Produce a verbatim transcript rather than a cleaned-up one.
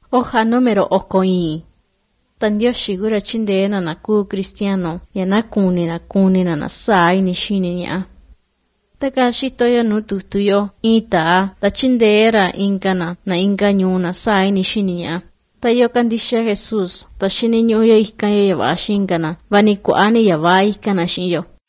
Hoja número okoin. Tan Dios shigura chindeena na ku cristiano ya na kuni na kuni na na sai ni shini niya. Taka shitoyo no tutuyo ita ta chindeera inkana na inkanyu na sai ni shini niya. Tayo kandisha Jesus ta shini nyuyo ikanya yawa shinkana vani kuani yawa ikana shinyo.